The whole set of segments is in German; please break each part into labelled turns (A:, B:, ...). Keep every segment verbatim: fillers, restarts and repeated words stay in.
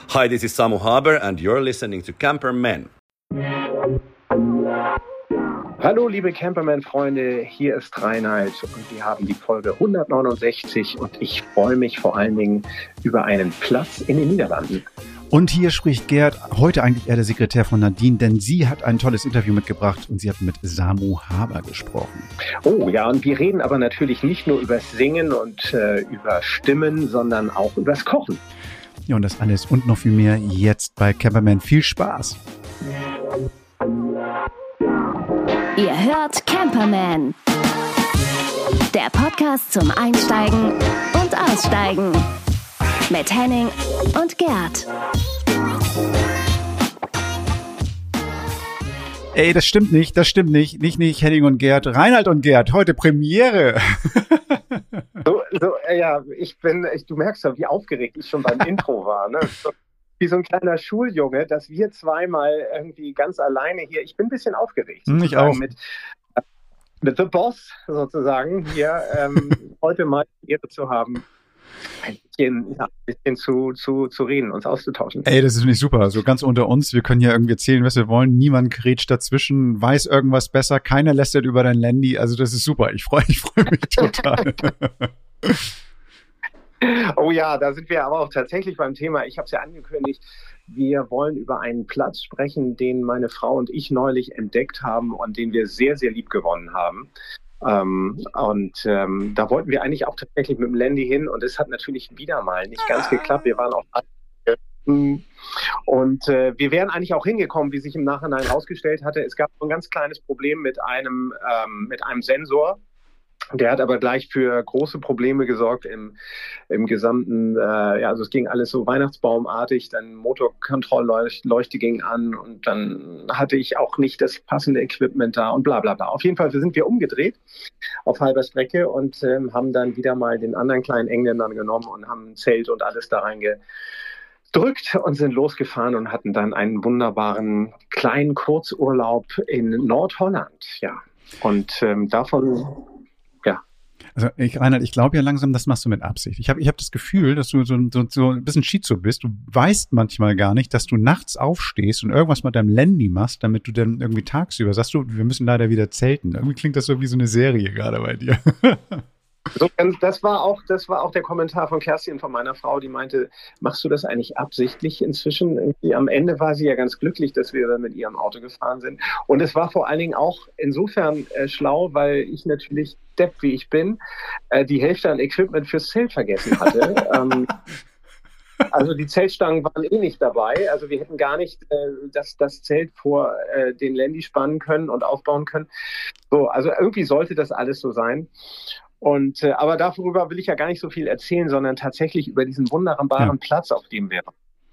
A: Hi, this is Samu Haber and you're listening to Camperman.
B: Hallo liebe Camperman-Freunde, hier ist Reinhard und wir haben die Folge hundertneunundsechzig und ich freue mich vor allen Dingen über einen Platz in den Niederlanden.
C: Und hier spricht Gerd, heute eigentlich eher der Sekretär von Nadine, denn sie hat ein tolles Interview mitgebracht und sie hat mit Samu Haber gesprochen.
B: Oh ja, und wir reden aber natürlich nicht nur übers Singen und äh, über Stimmen, sondern auch übers Kochen.
C: Ja, und das alles und noch viel mehr jetzt bei Camperman. Viel Spaß!
D: Ihr hört Camperman, der Podcast zum Einsteigen und Aussteigen mit Henning und Gerd.
C: Ey, das stimmt nicht, das stimmt nicht. Nicht, nicht Henning und Gerd, Reinhard und Gerd, heute Premiere.
B: So, so, ja, ich bin, ich, du merkst ja, wie aufgeregt ich schon beim Intro war, ne? So, wie so ein kleiner Schuljunge, dass wir zweimal irgendwie ganz alleine hier, ich bin ein bisschen aufgeregt.
C: Hm, ich auch.
B: Mit, mit The Boss sozusagen hier ähm, heute mal die Ehre zu haben, ein bisschen, ja, ein bisschen zu, zu, zu reden, uns auszutauschen.
C: Ey, das ist nicht super. So ganz unter uns, wir können ja irgendwie erzählen, was wir wollen. Niemand grätscht dazwischen, weiß irgendwas besser, keiner lästert über dein Landy. Also das ist super. Ich freue ich freu mich total.
B: Oh ja, da sind wir aber auch tatsächlich beim Thema. Ich habe es ja angekündigt, wir wollen über einen Platz sprechen, den meine Frau und ich neulich entdeckt haben und den wir sehr, sehr lieb gewonnen haben. Ähm, und ähm, da wollten wir eigentlich auch tatsächlich mit dem Landy hin und es hat natürlich wieder mal nicht ganz geklappt. Wir waren auch und äh, wir wären eigentlich auch hingekommen, wie sich im Nachhinein herausgestellt hatte. Es gab ein ganz kleines Problem mit einem, ähm, mit einem Sensor. Der hat aber gleich für große Probleme gesorgt im, im gesamten, äh, ja, also es ging alles so Weihnachtsbaumartig, dann Motorkontrollleuchte ging an und dann hatte ich auch nicht das passende Equipment da und bla bla bla. Auf jeden Fall sind wir umgedreht auf halber Strecke und ähm, haben dann wieder mal den anderen kleinen Engländern genommen und haben ein Zelt und alles da reingedrückt und sind losgefahren und hatten dann einen wunderbaren kleinen Kurzurlaub in Nordholland, ja. Und ähm, davon...
C: Also ich, Reinhard, ich glaube ja langsam, das machst du mit Absicht. Ich habe ich hab das Gefühl, dass du so, so, so ein bisschen Schizo bist. Du weißt manchmal gar nicht, dass du nachts aufstehst und irgendwas mit deinem Landy machst, damit du dann irgendwie tagsüber sagst, du, wir müssen leider wieder zelten. Irgendwie klingt das so wie so eine Serie gerade bei dir.
B: So, das war auch, das war auch der Kommentar von Kerstin, von meiner Frau, die meinte, machst du das eigentlich absichtlich inzwischen? Irgendwie am Ende war sie ja ganz glücklich, dass wir mit ihrem Auto gefahren sind. Und es war vor allen Dingen auch insofern äh, schlau, weil ich natürlich Depp, wie ich bin, äh, die Hälfte an Equipment fürs Zelt vergessen hatte. ähm, Also die Zeltstangen waren eh nicht dabei. Also wir hätten gar nicht äh, das, das Zelt vor äh, den Landy spannen können und aufbauen können. So, also irgendwie sollte das alles so sein. Und äh, aber darüber will ich ja gar nicht so viel erzählen, sondern tatsächlich über diesen wunderbaren ja. Platz, auf dem wir waren.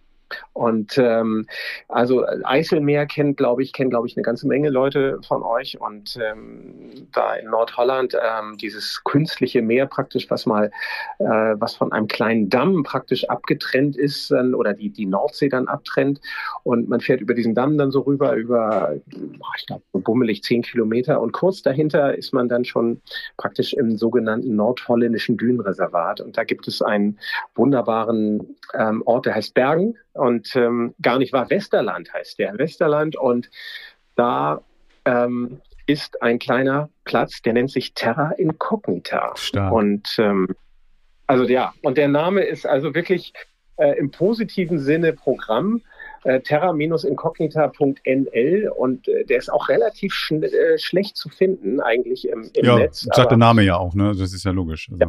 B: Und ähm, also Eiselmeer kennt, glaube ich, kennen, glaube ich, eine ganze Menge Leute von euch. Und ähm, da in Nordholland ähm, dieses künstliche Meer praktisch, was mal, äh, was von einem kleinen Damm praktisch abgetrennt ist, dann, oder die die Nordsee dann abtrennt. Und man fährt über diesen Damm dann so rüber, über, ich glaube, so bummelig zehn Kilometer. Und kurz dahinter ist man dann schon praktisch im sogenannten nordholländischen Dünenreservat. Und da gibt es einen wunderbaren ähm, Ort, der heißt Bergen. Und ähm, gar nicht wahr, Westerland heißt der, Westerland. Und da ähm, ist ein kleiner Platz, der nennt sich Terra Incognita.
C: Stark.
B: Und ähm, also ja, und der Name ist also wirklich äh, im positiven Sinne Programm. Äh, terra-incognita punkt n l und äh, der ist auch relativ sch- äh, schlecht zu finden eigentlich im, im
C: ja,
B: Netz.
C: Sagt der Name ja auch, ne? Das ist ja logisch. Also.
B: Ja.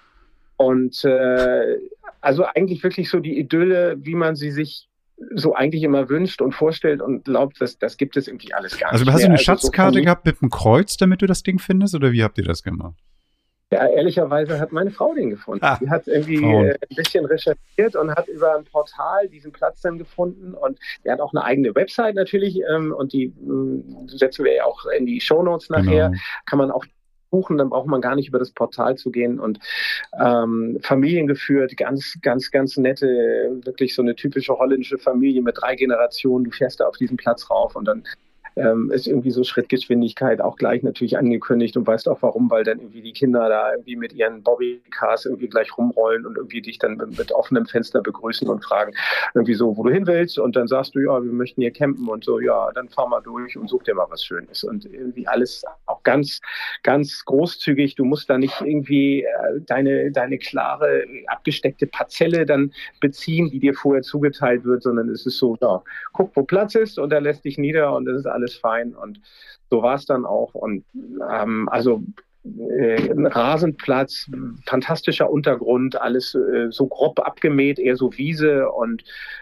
B: Und äh, also eigentlich wirklich so die Idylle, wie man sie sich so eigentlich immer wünscht und vorstellt und glaubt, dass das gibt es irgendwie alles gar
C: also,
B: nicht.
C: Also hast du eine
B: also
C: Schatzkarte
B: so
C: gehabt mit einem Kreuz, damit du das Ding findest, oder wie habt ihr das gemacht?
B: Ja, ehrlicherweise hat meine Frau den gefunden.
C: Ah,
B: die hat irgendwie äh, ein bisschen recherchiert und hat über ein Portal diesen Platz dann gefunden. Und der hat auch eine eigene Website natürlich. Ähm, und die äh, setzen wir ja auch in die Shownotes nachher.
C: Genau.
B: Kann man auch buchen, dann braucht man gar nicht über das Portal zu gehen. Und ähm, familiengeführt, ganz, ganz, ganz nette, wirklich so eine typische holländische Familie mit drei Generationen. Du fährst da auf diesen Platz rauf und dann ähm, ist irgendwie so Schrittgeschwindigkeit auch gleich natürlich angekündigt und weißt auch warum, weil dann irgendwie die Kinder da irgendwie mit ihren Bobbycars irgendwie gleich rumrollen und irgendwie dich dann mit, mit offenem Fenster begrüßen und fragen irgendwie so, wo du hin willst, und dann sagst du, ja, wir möchten hier campen und so, ja, dann fahr mal durch und such dir mal was Schönes, und irgendwie alles auch ganz, ganz großzügig. Du musst da nicht irgendwie äh, deine, deine klare, abgesteckte Parzelle dann beziehen, die dir vorher zugeteilt wird, sondern es ist so, ja, guck, wo Platz ist, und da lässt dich nieder und das ist alles fein, und so war es dann auch. Und ähm, also äh, ein Rasenplatz, fantastischer Untergrund, alles äh, so grob abgemäht, eher so Wiese, und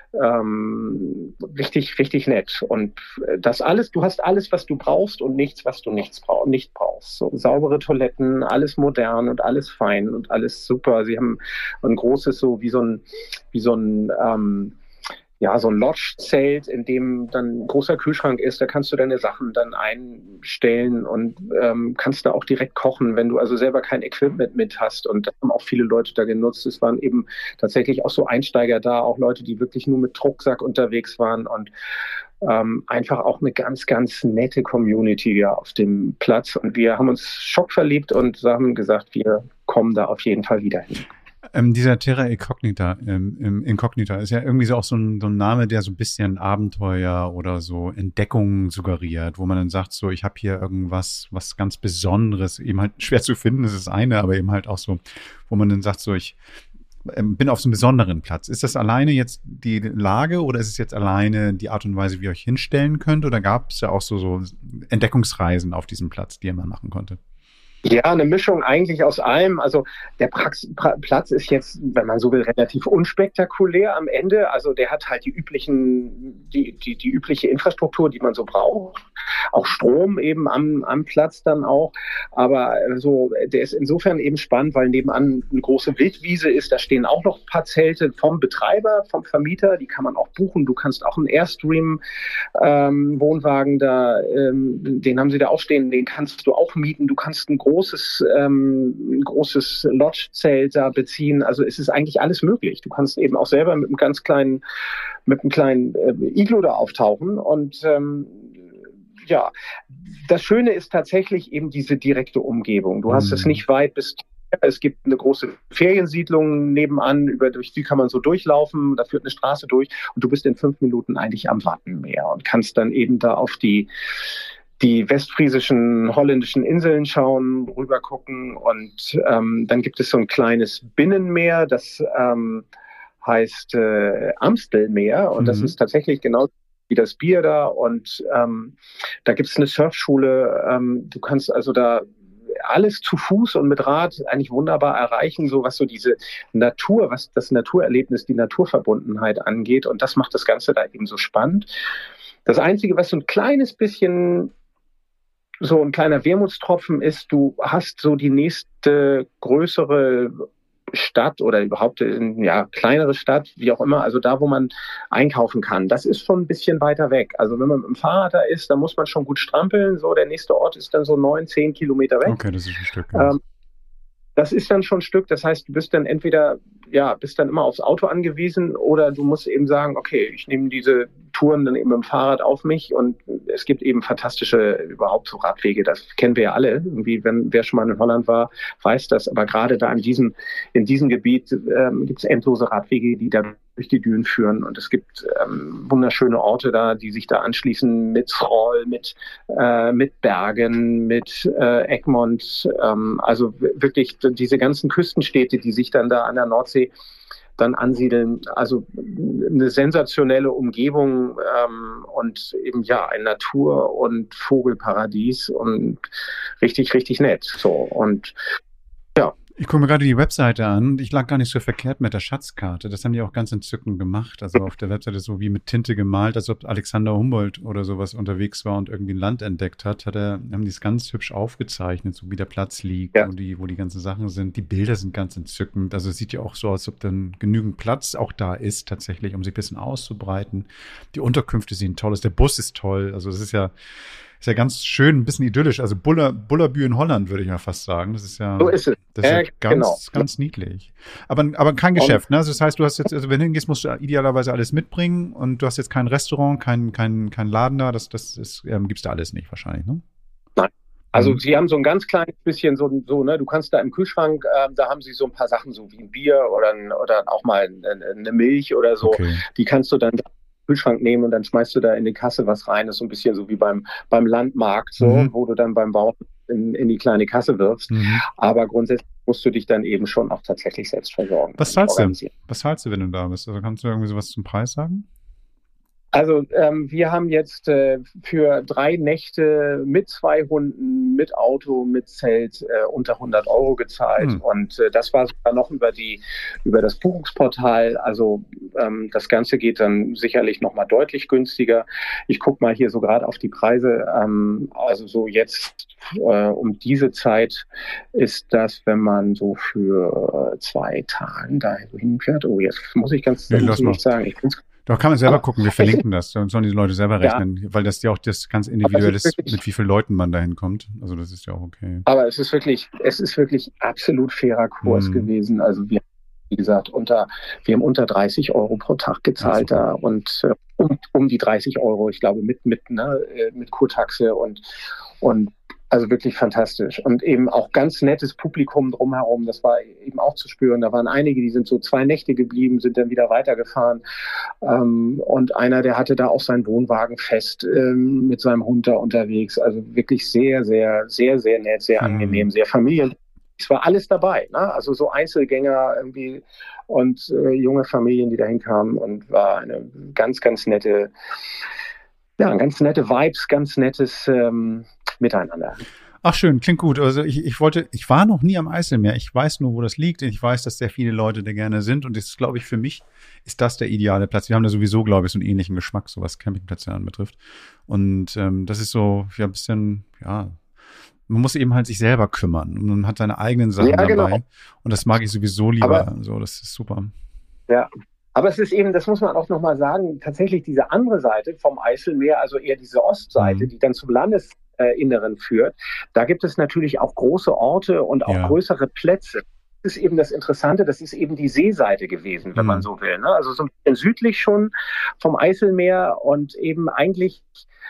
B: ähm, richtig, richtig nett. Und das alles, du hast alles, was du brauchst, und nichts, was du nichts brauch, nicht brauchst. So, saubere Toiletten, alles modern und alles fein und alles super. Sie haben ein großes, so wie so ein, wie so ein ähm, ja, so ein Lodge-Zelt, in dem dann ein großer Kühlschrank ist, da kannst du deine Sachen dann einstellen und ähm, kannst da auch direkt kochen, wenn du also selber kein Equipment mit hast, und das haben auch viele Leute da genutzt. Es waren eben tatsächlich auch so Einsteiger da, auch Leute, die wirklich nur mit Rucksack unterwegs waren, und ähm, einfach auch eine ganz, ganz nette Community ja auf dem Platz, und wir haben uns schockverliebt und haben gesagt, wir kommen da auf jeden Fall wieder hin.
C: Ähm, dieser Terra Incognita, ähm, Incognita ist ja irgendwie so auch so ein, so ein Name, der so ein bisschen Abenteuer oder so Entdeckungen suggeriert, wo man dann sagt, so, ich habe hier irgendwas, was ganz Besonderes, eben halt schwer zu finden, das ist das eine, aber eben halt auch so, wo man dann sagt, so, ich ähm, bin auf so einem besonderen Platz. Ist das alleine jetzt die Lage, oder ist es jetzt alleine die Art und Weise, wie ihr euch hinstellen könnt, oder gab es ja auch so, so Entdeckungsreisen auf diesem Platz, die man machen konnte?
B: Ja, eine Mischung eigentlich aus allem. Also der Prax- pra- Platz ist jetzt, wenn man so will, relativ unspektakulär am Ende. Also der hat halt die üblichen, die, die, die übliche Infrastruktur, die man so braucht. Auch Strom eben am, am Platz dann auch. Aber so, der ist insofern eben spannend, weil nebenan eine große Wildwiese ist. Da stehen auch noch ein paar Zelte vom Betreiber, vom Vermieter. Die kann man auch buchen. Du kannst auch einen Airstream ähm, Wohnwagen da, ähm, den haben sie da auch stehen. Den kannst du auch mieten. Du kannst einen großes, ähm, ein großes Lodge-Zelt da beziehen. Also es ist eigentlich alles möglich. Du kannst eben auch selber mit einem ganz kleinen, mit einem kleinen äh, Iglu da auftauchen. Und ähm, ja, das Schöne ist tatsächlich eben diese direkte Umgebung. Du hast mhm. es nicht weit bis. Es gibt eine große Feriensiedlung nebenan, über, durch die kann man so durchlaufen, da führt eine Straße durch, und du bist in fünf Minuten eigentlich am Wattenmeer und kannst dann eben da auf die die westfriesischen, holländischen Inseln schauen, rüber gucken, und ähm, dann gibt es so ein kleines Binnenmeer, das ähm, heißt äh, Amstelmeer, und mhm. das ist tatsächlich genau wie das Bier da, und ähm, da gibt es eine Surfschule, ähm, du kannst also da alles zu Fuß und mit Rad eigentlich wunderbar erreichen, so was so diese Natur, was das Naturerlebnis, die Naturverbundenheit angeht, und das macht das Ganze da eben so spannend. Das Einzige, was so ein kleines bisschen so ein kleiner Wermutstropfen ist, du hast so die nächste größere Stadt oder überhaupt eine ja, kleinere Stadt, wie auch immer, also da, wo man einkaufen kann, das ist schon ein bisschen weiter weg. Also wenn man mit dem Fahrrad da ist, dann muss man schon gut strampeln. So, der nächste Ort ist dann so neun, zehn Kilometer weg.
C: Okay, das ist ein Stück. Ja.
B: Ähm, das ist dann schon ein Stück. Das heißt, du bist dann entweder, ja, bist dann immer aufs Auto angewiesen, oder du musst eben sagen, okay, ich nehme diese Touren dann eben mit dem Fahrrad auf mich, und es gibt eben fantastische überhaupt so Radwege. Das kennen wir ja alle. Irgendwie, wenn wer schon mal in Holland war, weiß das. Aber gerade da in diesem, in diesem Gebiet ähm, gibt es endlose Radwege, die da durch die Dünen führen, und es gibt ähm, wunderschöne Orte da, die sich da anschließen mit Roll, mit äh, mit Bergen, mit äh, Egmont, ähm, also wirklich diese ganzen Küstenstädte, die sich dann da an der Nordsee dann ansiedeln. Also eine sensationelle Umgebung ähm, und eben ja ein Natur- und Vogelparadies und richtig, richtig nett. So, und ja.
C: Ich gucke mir gerade die Webseite an. Ich lag gar nicht so verkehrt mit der Schatzkarte. Das haben die auch ganz entzückend gemacht. Also auf der Webseite so wie mit Tinte gemalt, als ob Alexander Humboldt oder sowas unterwegs war und irgendwie ein Land entdeckt hat. Hat er, haben die es ganz hübsch aufgezeichnet, so wie der Platz liegt, ja. wo die, wo die ganzen Sachen sind. Die Bilder sind ganz entzückend. Also es sieht ja auch so aus, als ob dann genügend Platz auch da ist, tatsächlich, um sich ein bisschen auszubreiten. Die Unterkünfte sehen toll aus. Der Bus ist toll. Also es ist ja ist ja ganz schön, ein bisschen idyllisch. Also Buller, Bullerbü in Holland, würde ich mal fast sagen. Das ist ja,
B: so ist es.
C: Das ist ja
B: äh,
C: ganz,
B: genau.
C: ganz niedlich. Aber, aber kein Geschäft, ne? Also das heißt, du hast jetzt, also wenn du hingehst, musst du idealerweise alles mitbringen und du hast jetzt kein Restaurant, kein, kein, kein Laden da. Das, das ist, ähm, gibt's da alles nicht wahrscheinlich, ne?
B: Nein. Also
C: Mhm.
B: sie haben so ein ganz kleines bisschen so, so ne, du kannst da im Kühlschrank, äh, da haben sie so ein paar Sachen, so wie ein Bier oder, ein, oder auch mal eine, eine Milch oder so.
C: Okay.
B: Die kannst du dann im Kühlschrank nehmen und dann schmeißt du da in die Kasse was rein. Das ist so ein bisschen so wie beim, beim Landmarkt, so,
C: Mhm.
B: wo du dann beim Bauern in, in die kleine Kasse wirfst.
C: Mhm.
B: Aber grundsätzlich musst du dich dann eben schon auch tatsächlich selbst versorgen.
C: Was zahlst du?
B: organisieren.
C: Was zahlst du, wenn du da bist? Also kannst du irgendwie sowas zum Preis sagen?
B: Also ähm, wir haben jetzt äh, für drei Nächte mit zwei Hunden, mit Auto, mit Zelt äh, unter hundert Euro gezahlt.
C: Hm.
B: Und äh, das war sogar noch über die über das Buchungsportal. Also ähm, das Ganze geht dann sicherlich nochmal deutlich günstiger. Ich gucke mal hier so gerade auf die Preise. Ähm, also so jetzt äh, um diese Zeit ist das, wenn man so für äh, zwei Tage da hinfährt. Oh, jetzt muss ich ganz
C: Nee, lass mal.
B: nicht sagen. Ich bin's
C: Doch, kann man selber
B: Aber
C: gucken. Wir verlinken das. Dann sollen die Leute selber
B: Ja.
C: rechnen, weil das ja auch das ganz individuell ist,
B: wirklich-
C: mit wie vielen Leuten man da hinkommt. Also das ist ja auch okay.
B: Aber es ist wirklich, es ist wirklich absolut fairer Kurs
C: Mhm.
B: gewesen. Also wir, wie gesagt, unter, wir haben unter dreißig Euro pro Tag gezahlt
C: Ja,
B: da und äh, um, um die dreißig Euro, ich glaube, mit, mit, ne, äh, mit Kurtaxe und, und also wirklich fantastisch. Und eben auch ganz nettes Publikum drumherum. Das war eben auch zu spüren. Da waren einige, die sind so zwei Nächte geblieben, sind dann wieder weitergefahren. Ähm, und einer, der hatte da auch seinen Wohnwagen fest ähm, mit seinem Hund da unterwegs. Also wirklich sehr, sehr, sehr, sehr nett, sehr
C: Mhm.
B: angenehm, sehr familien. Es war alles dabei, ne? Also so Einzelgänger irgendwie und äh, junge Familien, die dahin kamen und war eine ganz, ganz nette, ja, ganz nette Vibes, ganz nettes ähm, Miteinander.
C: Ach schön, klingt gut. Also ich, ich wollte, ich war noch nie am Eiselmeer. Ich weiß nur, wo das liegt. Ich weiß, dass sehr viele Leute da gerne sind. Und das ist, glaube ich, für mich ist das der ideale Platz. Wir haben da sowieso, glaube ich, so einen ähnlichen Geschmack, so was Campingplätze anbetrifft. Und ähm, das ist so, ja, ein bisschen, ja, man muss eben halt sich selber kümmern. Und man hat seine eigenen Sachen
B: Ja,
C: dabei.
B: genau.
C: Und das mag ich sowieso lieber.
B: Aber-
C: so, das ist super.
B: Ja. Aber es ist eben, das muss man auch nochmal sagen, tatsächlich diese andere Seite vom Eiselmeer, also eher diese Ostseite,
C: Mhm.
B: die dann zum Landesinneren führt. Da gibt es natürlich auch große Orte und auch
C: Ja.
B: größere Plätze. Das ist eben das Interessante, das ist eben die Seeseite gewesen, wenn
C: Mhm.
B: man so will. Ne? Also so ein bisschen südlich schon vom Eiselmeer und eben eigentlich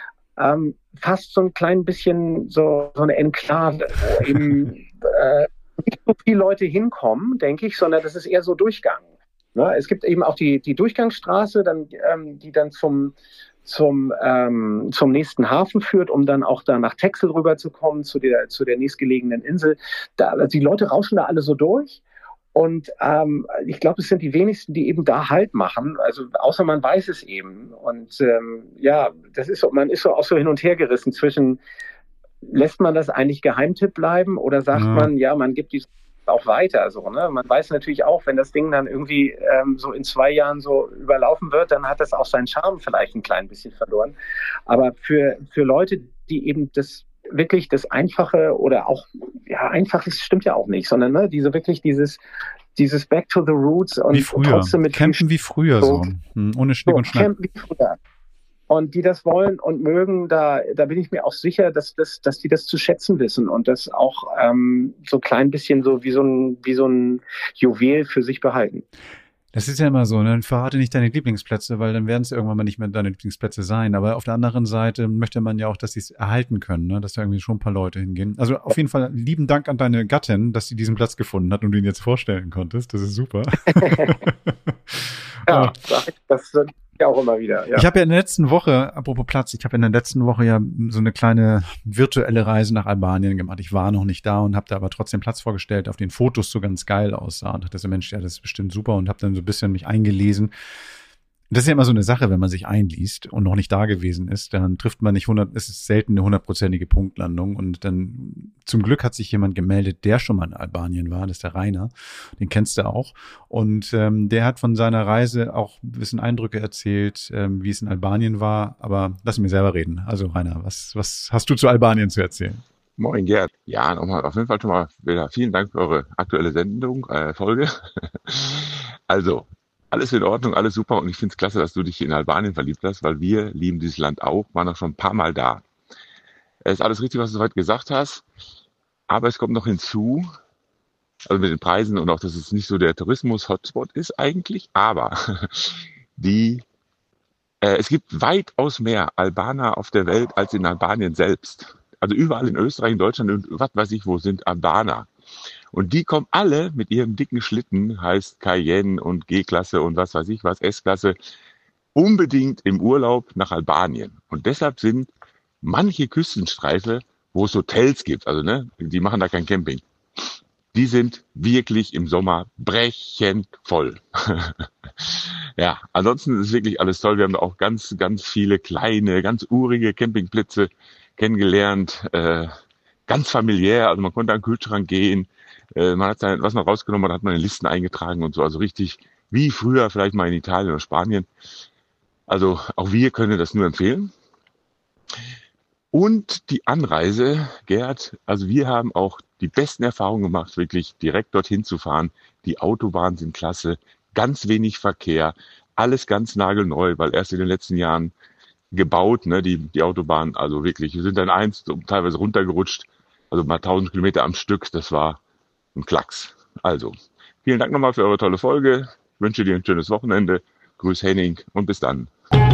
B: ähm, fast so ein klein bisschen so, so eine Enklave, wo eben äh, nicht so viele Leute hinkommen, denke ich, sondern das ist eher so Durchgang. Ne? Es gibt eben auch die, die Durchgangsstraße, dann, ähm, die dann zum, zum, ähm, zum nächsten Hafen führt, um dann auch da nach Texel rüberzukommen, zu der, zu der nächstgelegenen Insel. Da, also die Leute rauschen da alle so durch. Und ähm, ich glaube, es sind die wenigsten, die eben da Halt machen. Also außer man weiß es eben. Und ähm, ja, das ist so, man ist so auch so hin und her gerissen zwischen, lässt man das eigentlich Geheimtipp bleiben oder sagt
C: Ja.
B: man, ja, man gibt die auch weiter. So, ne? Man weiß natürlich auch, wenn das Ding dann irgendwie ähm, so in zwei Jahren so überlaufen wird, dann hat das auch seinen Charme vielleicht ein klein bisschen verloren. Aber für, für Leute, die eben das wirklich das Einfache oder auch, ja, Einfaches stimmt ja auch nicht, sondern ne, diese wirklich dieses, dieses Back to the Roots und
C: Wie früher.
B: trotzdem mit
C: Campen wie früher so.
B: So.
C: Hm, ohne Schnick
B: so,
C: und Schnack.
B: Campen wie früher. Und die das wollen und mögen, da, da bin ich mir auch sicher, dass, das, dass die das zu schätzen wissen und das auch ähm, so klein bisschen so wie so ein, wie so ein Juwel für sich behalten.
C: Das ist ja immer so, ne? Verrate nicht deine Lieblingsplätze, weil dann werden es irgendwann mal nicht mehr deine Lieblingsplätze sein. Aber auf der anderen Seite möchte man ja auch, dass sie es erhalten können, ne? Dass da irgendwie schon ein paar Leute hingehen. Also auf jeden Fall lieben Dank an deine Gattin, dass sie diesen Platz gefunden hat und du ihn jetzt vorstellen konntest. Das ist super.
B: Ja,
C: Ja.
B: das sage ich auch immer wieder. Ja.
C: Ich habe ja in der letzten Woche, apropos Platz, ich habe in der letzten Woche ja so eine kleine virtuelle Reise nach Albanien gemacht. Ich war noch nicht da und habe da aber trotzdem Platz vorgestellt, auf den Fotos so ganz geil aussah und dachte so, Mensch, ja, das ist bestimmt super und habe dann so ein bisschen mich eingelesen. Das ist ja immer so eine Sache, wenn man sich einliest und noch nicht da gewesen ist, dann trifft man nicht hundert, es ist selten eine hundertprozentige Punktlandung und dann zum Glück hat sich jemand gemeldet, der schon mal in Albanien war, das ist der Rainer, den kennst du auch und ähm, der hat von seiner Reise auch ein bisschen Eindrücke erzählt, ähm, wie es in Albanien war, aber lass mir selber reden. Also Rainer, was, was hast du zu Albanien zu erzählen?
E: Moin Gerd. Ja, nochmal auf jeden Fall schon mal wieder vielen Dank für eure aktuelle Sendung, äh, Folge. Also, alles in Ordnung, alles super und ich finde es klasse, dass du dich in Albanien verliebt hast, weil wir lieben dieses Land auch, waren auch schon ein paar Mal da. Es ist alles richtig, was du soweit gesagt hast. Aber es kommt noch hinzu, also mit den Preisen und auch, dass es nicht so der Tourismus-Hotspot ist eigentlich. Aber die, äh, es gibt weitaus mehr Albaner auf der Welt als in Albanien selbst. Also überall in Österreich, in Deutschland und was weiß ich wo sind Albaner. Und die kommen alle mit ihrem dicken Schlitten, heißt Cayenne und G-Klasse und was weiß ich was, S-Klasse, unbedingt im Urlaub nach Albanien. Und deshalb sind manche Küstenstreife, wo es Hotels gibt, also ne, die machen da kein Camping, die sind wirklich im Sommer brechend voll. Ja, ansonsten ist wirklich alles toll. Wir haben da auch ganz, ganz viele kleine, ganz urige Campingplätze kennengelernt, äh, ganz familiär, also man konnte an den Kühlschrank gehen, äh, man hat sein, was man rausgenommen hat, hat man in Listen eingetragen und so, also richtig wie früher vielleicht mal in Italien oder Spanien. Also auch wir können das nur empfehlen. Und die Anreise, Gerd, also wir haben auch die besten Erfahrungen gemacht, wirklich direkt dorthin zu fahren. Die Autobahnen sind klasse, ganz wenig Verkehr, alles ganz nagelneu, weil erst in den letzten Jahren gebaut, ne, die, die Autobahn, also wirklich, wir sind dann eins teilweise runtergerutscht, also mal tausend Kilometer am Stück, das war ein Klacks. Also, vielen Dank nochmal für eure tolle Folge, ich wünsche dir ein schönes Wochenende, grüß Henning und bis dann.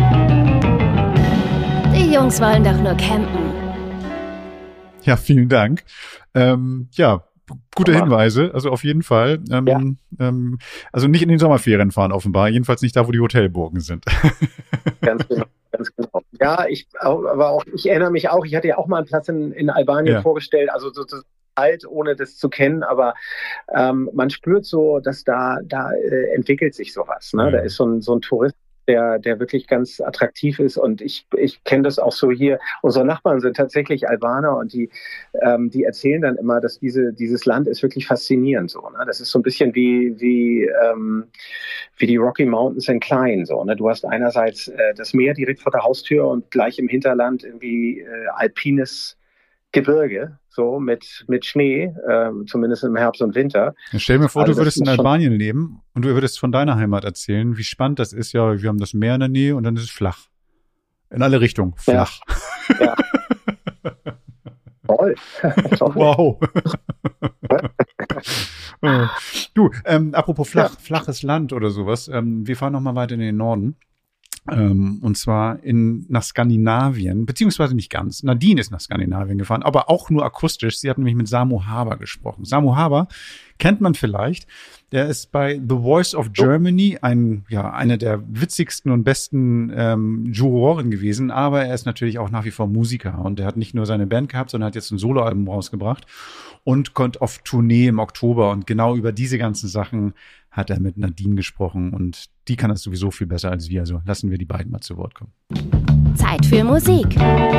D: Die Jungs wollen doch nur campen.
C: Ja, vielen Dank. Ähm, ja, gute Hinweise, also auf jeden Fall. Ähm, ja. ähm, also nicht in den Sommerferien fahren offenbar, jedenfalls nicht da, wo die Hotelburgen sind.
B: Ganz genau. Ganz genau. Ja, ich, aber auch, ich erinnere mich auch, ich hatte ja auch mal einen Platz in, in Albanien ja. vorgestellt, also sozusagen alt, ohne das zu kennen, aber ähm, man spürt so, dass da, da äh, entwickelt sich sowas. Ne? Mhm. Da ist so ein, so ein Tourist, der, der wirklich ganz attraktiv ist und ich, ich kenne das auch so hier. Unsere Nachbarn sind tatsächlich Albaner und die, ähm, die erzählen dann immer, dass diese, dieses Land ist wirklich faszinierend. So, ne? Das ist so ein bisschen wie, wie, ähm, wie die Rocky Mountains in klein. So, ne? Du hast einerseits äh, das Meer direkt vor der Haustür und gleich im Hinterland irgendwie äh, alpines Gebirge, so mit, mit Schnee, äh, zumindest im Herbst und Winter.
C: Ja, stell dir vor, also du würdest in Albanien
B: schon
C: leben und du würdest von deiner Heimat erzählen, wie spannend das ist. Ja, wir haben das Meer in der Nähe und dann ist es flach. In alle Richtungen, flach.
B: Ja. Ja. Toll. Toll.
C: Wow. Du, ähm, apropos flach, ja. flaches Land oder sowas. Ähm, wir fahren noch mal weiter in den Norden. Ähm, und zwar in, nach Skandinavien, beziehungsweise nicht ganz. Nadine ist nach Skandinavien gefahren, aber auch nur akustisch. Sie hat nämlich mit Samu Haber gesprochen. Samu Haber kennt man vielleicht. Der ist bei The Voice of Germany ein, ja, eine der witzigsten und besten ähm, Juroren gewesen, aber er ist natürlich auch nach wie vor Musiker und er hat nicht nur seine Band gehabt, sondern hat jetzt ein Soloalbum rausgebracht und kommt auf Tournee im Oktober und genau über diese ganzen Sachen hat er mit Nadine gesprochen und die kann das sowieso viel besser als wir, also lassen wir die beiden mal zu Wort kommen.
D: Zeit für Musik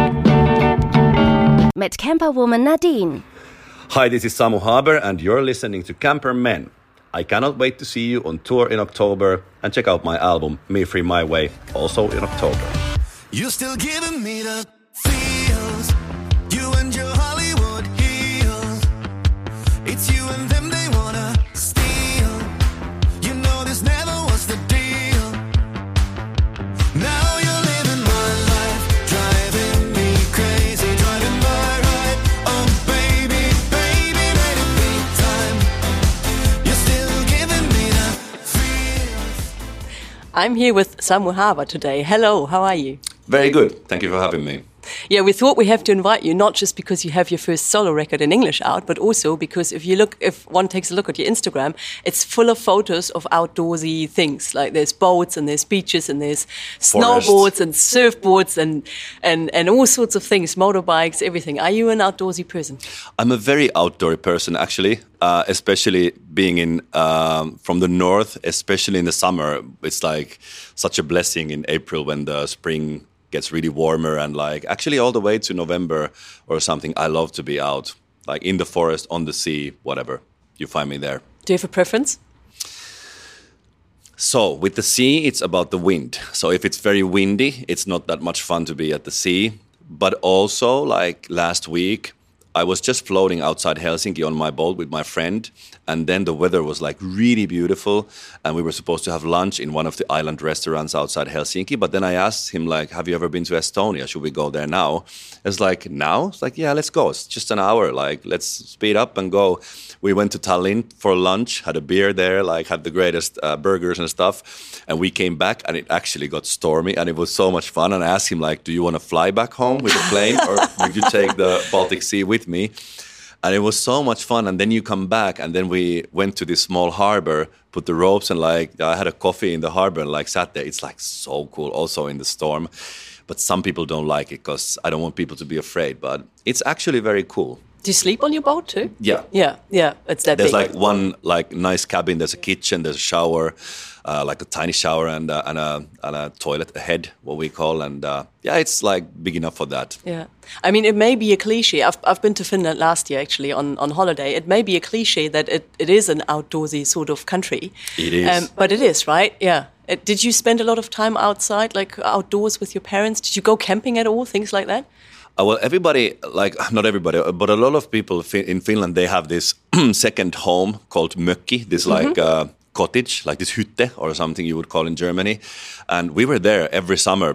D: mit Camperwoman Nadine.
A: Hi, this is Samu Haber and you're listening to Camper Men. I cannot wait to see you on tour in October and check out my album Me Free My Way, also in October.
F: You're still giving me the feels, you and your Hollywood heels. It's you and them they wanna steal. You know this never was the deal. Now you're living my life, driving me crazy, driving my ride. Oh baby, baby, let it be time. You're still giving me the feels.
G: I'm here with Samu Haber today. Hello, how are you?
A: Very good. Thank you for having me.
G: Yeah, we thought we have to invite you, not just because you have your first solo record in English out, but also because if you look, if one takes a look at your Instagram, it's full of photos of outdoorsy things. Like there's boats and there's beaches and there's
A: Forest.
G: snowboards and surfboards and, and, and all sorts of things, motorbikes, everything. Are you an outdoorsy person?
A: I'm a very outdoorsy person, actually, uh, especially being in um, from the north, especially in the summer. It's like such a blessing in April when the spring gets really warmer and like actually all the way to November or something. I love to be out, like in the forest, on the sea, whatever. You find me there.
G: Do you have a preference?
A: So with the sea, it's about the wind. So if it's very windy, it's not that much fun to be at the sea. But also like last week, I was just floating outside Helsinki on my boat with my friend And then the weather was like really beautiful, and we were supposed to have lunch in one of the island restaurants outside Helsinki. But then I asked him, like, have you ever been to Estonia? Should we go there now? It's like, now? It's like, yeah, let's go. It's just an hour. Like, let's speed up and go. We went to Tallinn for lunch, had a beer there, like had the greatest uh, burgers and stuff. And we came back and it actually got stormy and it was so much fun. And I asked him, like, do you want to fly back home with a plane or would you take the Baltic Sea with me? And it was so much fun. And then you come back and then we went to this small harbor, put the ropes and like I had a coffee in the harbor and like sat there. It's like so cool also in the storm. But some people don't like it because I don't want people to be afraid. But it's actually very cool.
G: Do you sleep on your boat too?
A: Yeah.
G: Yeah, yeah, it's that
A: There's
G: big.
A: like one like nice cabin. There's a kitchen, there's a shower, uh, like a tiny shower and, uh, and, a, and a toilet ahead, what we call. And uh, yeah, it's like big enough for that.
G: Yeah. I mean, it may be a cliche. I've, I've been to Finland last year, actually, on, on holiday. It may be a cliche that it, it is an outdoorsy sort of country.
A: It is.
G: Um, but it is, right? Yeah. It, did you spend a lot of time outside, like outdoors with your parents? Did you go camping at all, things like that?
A: Uh, well, everybody, like, not everybody, but a lot of people in Finland, they have this second home called mökki, this mm-hmm. like uh, cottage, like this hytte or something you would call in Germany. And we were there every summer.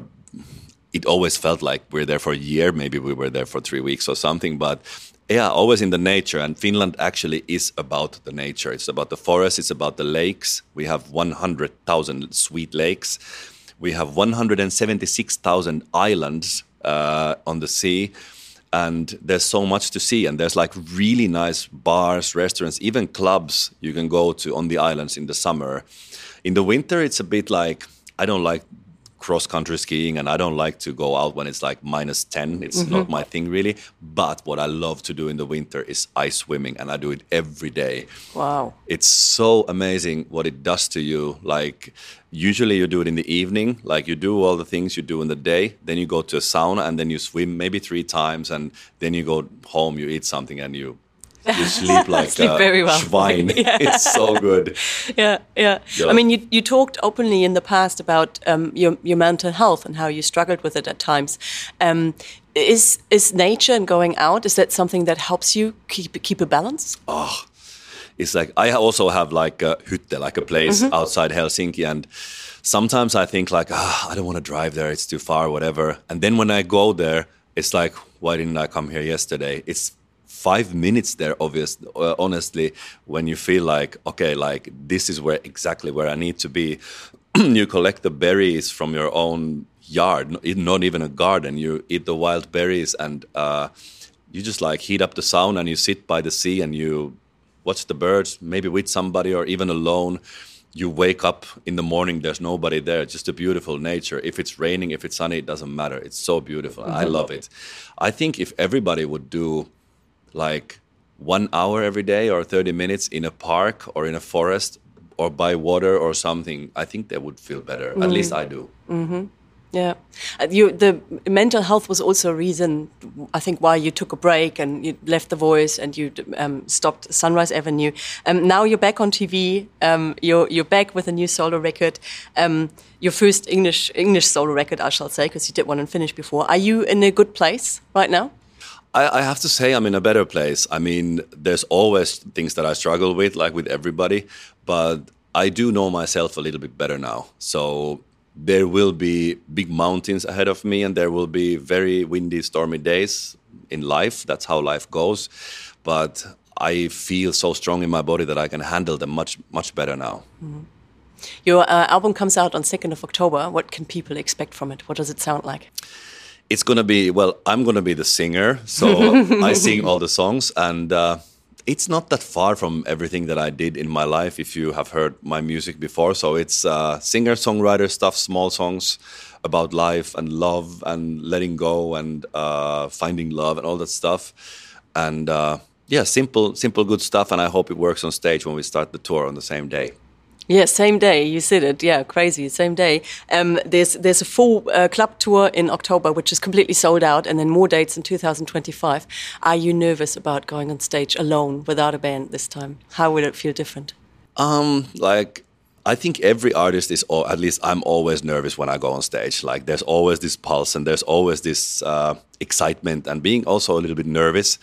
A: It always felt like we were there for a year. Maybe we were there for three weeks or something. But yeah, always in the nature. And Finland actually is about the nature. It's about the forest. It's about the lakes. We have one hundred thousand sweet lakes. We have one hundred seventy-six thousand islands Uh, on the sea, and there's so much to see, and there's like really nice bars, restaurants, even clubs you can go to on the islands in the summer. In the winter it's a bit like, I don't like cross-country skiing and I don't like to go out when it's like minus ten. It's mm-hmm. not my thing really, but what I love to do in the winter is ice swimming, and I do it every day.
G: Wow.
A: It's so amazing what it does to you. Like usually you do it in the evening, like you do all the things you do in the day, then you go to a sauna and then you swim maybe three times and then you go home, you eat something and you you sleep like
G: sleep
A: a
G: very well.
A: schwein. Yeah. It's so good.
G: Yeah, yeah, yeah. I mean, you you talked openly in the past about um, your your mental health and how you struggled with it at times. Um, is is nature and going out, is that something that helps you keep keep a balance?
A: Oh, it's like I also have like a hytte, like a place mm-hmm. outside Helsinki, and sometimes I think like, ah, I don't want to drive there, it's too far, whatever. And then when I go there, it's like, why didn't I come here yesterday? It's five minutes there, obviously, uh, honestly, when you feel like, okay, like this is where exactly where I need to be. You collect the berries from your own yard, not even a garden. You eat the wild berries and uh, you just like heat up the sauna and you sit by the sea and you watch the birds, maybe with somebody or even alone. You wake up in the morning, there's nobody there, just a beautiful nature. If it's raining, if it's sunny, it doesn't matter. It's so beautiful. Mm-hmm. I love it. I think if everybody would do like one hour every day or thirty minutes in a park or in a forest or by water or something, I think they would feel better. Mm. At least I do.
G: Mm-hmm. Yeah. Uh, you, the mental health was also a reason, I think, why you took a break and you left The Voice and you um, stopped Sunrise Avenue. Um, now you're back on T V. Um, you're, you're back with a new solo record. Um, your first English English solo record, I shall say, because you did one in Finnish before. Are you in a good place right now?
A: I, I have to say I'm in a better place. I mean, there's always things that I struggle with, like with everybody, but I do know myself a little bit better now. So there will be big mountains ahead of me and there will be very windy, stormy days in life. That's how life goes. But I feel so strong in my body that I can handle them much, much better now.
G: Mm-hmm. Your uh, album comes out on second of October. What can people expect from it? What does it sound like?
A: It's going to be, well, I'm going to be the singer, so I sing all the songs, and uh, it's not that far from everything that I did in my life, if you have heard my music before. So it's uh, singer-songwriter stuff, small songs about life and love and letting go and uh, finding love and all that stuff. And uh, yeah, simple, simple, good stuff, and I hope it works on stage when we start the tour on the same day.
G: Yeah, same day. You said it. Yeah, crazy. Same day. Um, there's there's a full uh, club tour in October, which is completely sold out, and then more dates in two thousand twenty-five. Are you nervous about going on stage alone without a band this time? How will it feel different?
A: Um, like I think every artist is, or at least I'm always nervous when I go on stage. Like there's always this pulse, and there's always this uh, excitement, and being also a little bit nervous.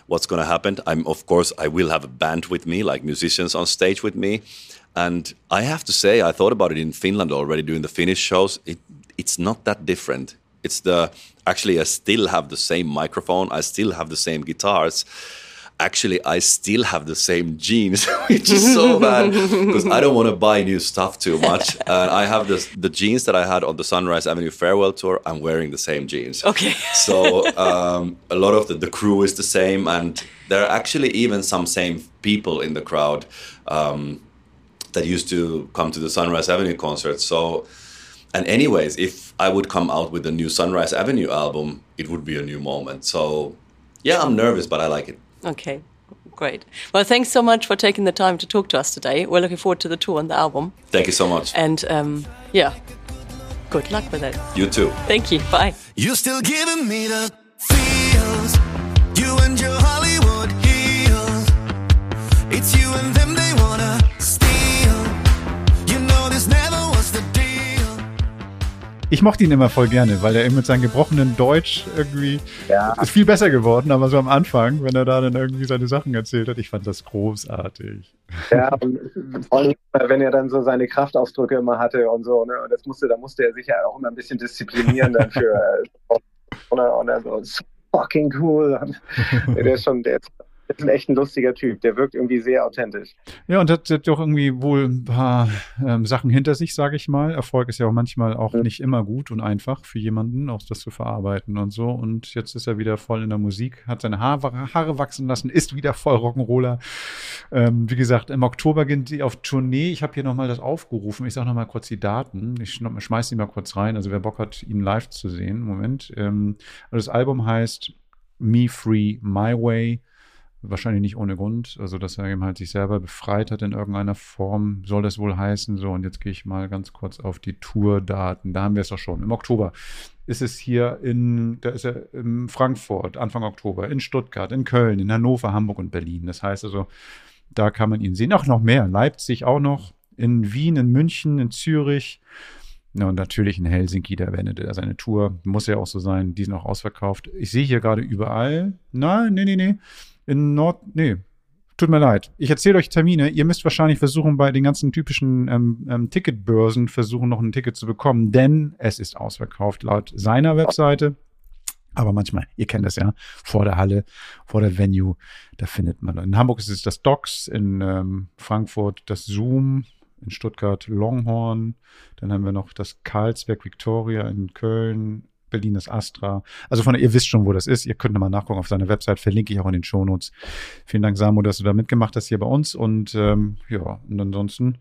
A: what's going to happen. I'm, of course, I will have a band with me, like musicians on stage with me. And I have to say, I thought about it in Finland already doing the Finnish shows. It, it's not that different. It's the, actually, I still have the same microphone. I still have the same guitars. Actually, I still have the same jeans, which is so bad because I don't want to buy new stuff too much. And I have this, the jeans that I had on the Sunrise Avenue farewell tour. I'm wearing the same jeans.
G: Okay.
A: So um, a lot of the, the crew is the same. And there are actually even some same people in the crowd um, that used to come to the Sunrise Avenue concert. So, and anyways, if I would come out with a new Sunrise Avenue album, it would be a new moment. So yeah, I'm nervous, but I like it.
G: Okay, great. Well, thanks so much for taking the time to talk to us today. We're looking forward to the tour and the album.
A: Thank you so much.
G: And um, yeah, good luck with it.
A: You too.
G: Thank you. Bye.
F: You're still giving me the feels. You and your Hollywood heels. It's you and them they wanna steal. You know this never was the deal.
C: Ich mochte ihn immer voll gerne, weil er mit seinem gebrochenen Deutsch irgendwie
B: Ja.
C: ist viel besser geworden, aber so am Anfang, wenn er da dann irgendwie seine Sachen erzählt hat, ich fand das großartig.
B: Ja, und vor allem, wenn er dann so seine Kraftausdrücke immer hatte und so, ne, und das musste, da musste er sich ja auch immer ein bisschen disziplinieren dann für äh, und, und dann so, it's fucking cool. Der ist schon, der ist ist ein echt ein lustiger Typ, der wirkt irgendwie sehr authentisch.
C: Ja, und hat, hat doch irgendwie wohl ein paar ähm, Sachen hinter sich, sage ich mal. Erfolg ist ja auch manchmal auch
B: Mhm.
C: nicht immer gut und einfach für jemanden, auch das zu verarbeiten und so. Und jetzt ist er wieder voll in der Musik, hat seine Haare, Haare wachsen lassen, ist wieder voll Rock'n'Roller. Ähm, wie gesagt, im Oktober gehen die auf Tournee. Ich habe hier nochmal das aufgerufen. Ich sage nochmal kurz die Daten. Ich schn- schmeiß die mal kurz rein. Also wer Bock hat, ihn live zu sehen. Moment. Ähm, also das Album heißt Me Free My Way. Wahrscheinlich nicht ohne Grund, also dass er eben halt sich selber befreit hat in irgendeiner Form, soll das wohl heißen. So, und jetzt gehe ich mal ganz kurz auf die Tourdaten. Da haben wir es doch schon. Im Oktober ist es hier in, da ist er in Frankfurt, Anfang Oktober, in Stuttgart, in Köln, in Hannover, Hamburg und Berlin. Das heißt also, da kann man ihn sehen. Auch noch mehr. Leipzig auch noch, in Wien, in München, in Zürich. Ja, und natürlich in Helsinki, da beendet er seine Tour. Muss ja auch so sein, die sind auch ausverkauft. Ich sehe hier gerade überall, nein, nee, nee, nee. In Nord, nee, tut mir leid. Ich erzähle euch Termine. Ihr müsst wahrscheinlich versuchen, bei den ganzen typischen ähm, ähm, Ticketbörsen versuchen, noch ein Ticket zu bekommen, denn es ist ausverkauft laut seiner Webseite. Aber manchmal, ihr kennt das ja, vor der Halle, vor der Venue, da findet man. In Hamburg ist es das Docs, in ähm, Frankfurt das Zoom, in Stuttgart Longhorn, dann haben wir noch das Carlsberg Victoria in Köln, Berlin das Astra. Also von der, ihr wisst schon, wo das ist. Ihr könnt mal nachgucken auf seiner Website, verlinke ich auch in den Shownotes. Vielen Dank, Samu, dass du da mitgemacht hast hier bei uns. Und ähm, ja, und ansonsten,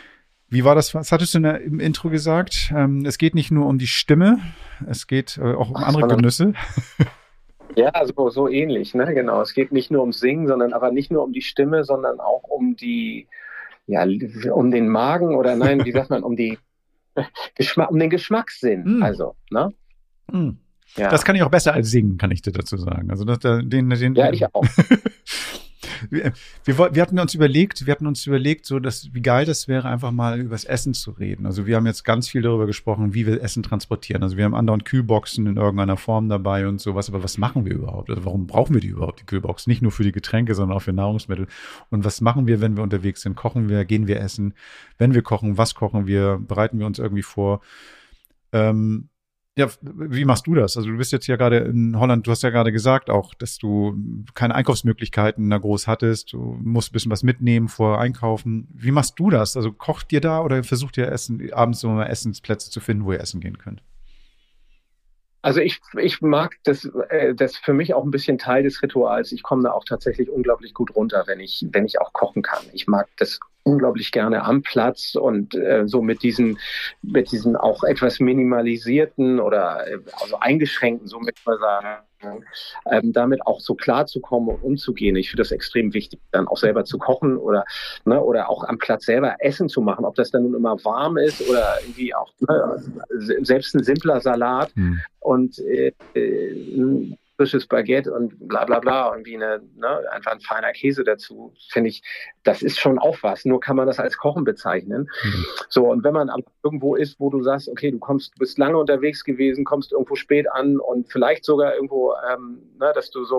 C: wie war das? Was hattest du in der, im Intro gesagt? Ähm, es geht nicht nur um die Stimme, es geht äh, auch um
B: Ach,
C: andere
B: sondern-
C: Genüsse.
B: Ja, so, so ähnlich, ne? Genau. Es geht nicht nur ums Singen, sondern aber nicht nur um die Stimme, sondern auch um die, ja, um den Magen oder nein, wie sagt man, um die Geschmack, um den Geschmackssinn.
C: Mm.
B: Also, ne?
C: Hm.
B: Ja.
C: Das kann ich auch besser als singen, kann ich dir dazu sagen. Also das, da- den, den,
B: Ja, ich auch.
C: wir, wir, woll- wir hatten uns überlegt, wir hatten uns überlegt, so dass wie geil das wäre, einfach mal über das Essen zu reden. Also wir haben jetzt ganz viel darüber gesprochen, wie wir Essen transportieren. Also wir haben andauernd Kühlboxen in irgendeiner Form dabei und sowas. Aber was machen wir überhaupt? Also warum brauchen wir die überhaupt, die Kühlbox? Nicht nur für die Getränke, sondern auch für Nahrungsmittel. Und was machen wir, wenn wir unterwegs sind? Kochen wir? Gehen wir essen? Wenn wir kochen, was kochen wir? Bereiten wir uns irgendwie vor? Ähm, Ja, wie machst du das? Also du bist jetzt ja gerade in Holland, du hast ja gerade gesagt auch, dass du keine Einkaufsmöglichkeiten da groß hattest, du musst ein bisschen was mitnehmen vor Einkaufen. Wie machst du das? Also kocht ihr da oder versucht ihr Essen, abends so mal Essensplätze zu finden, wo ihr essen gehen könnt?
B: Also ich, ich mag das, äh, das für mich auch ein bisschen Teil des Rituals. Ich komme da auch tatsächlich unglaublich gut runter, wenn ich, wenn ich auch kochen kann. Ich mag das unglaublich gerne am Platz und äh, so mit diesen, mit diesen auch etwas minimalisierten oder äh, also eingeschränkten, so möchte man sagen, ähm, damit auch so klar zu kommen und umzugehen. Ich finde das extrem wichtig, dann auch selber zu kochen oder ne, oder auch am Platz selber Essen zu machen, ob das dann nun immer warm ist oder irgendwie auch ne, selbst ein simpler Salat.
C: Hm.
B: Und äh, äh, frisches Baguette und bla bla bla, irgendwie eine, ne, einfach ein feiner Käse dazu, finde ich, das ist schon auch was. Nur kann man das als Kochen bezeichnen.
C: Mhm.
B: So, und wenn man irgendwo ist, wo du sagst, okay, du kommst, du bist lange unterwegs gewesen, kommst irgendwo spät an und vielleicht sogar irgendwo, ähm, ne, dass du so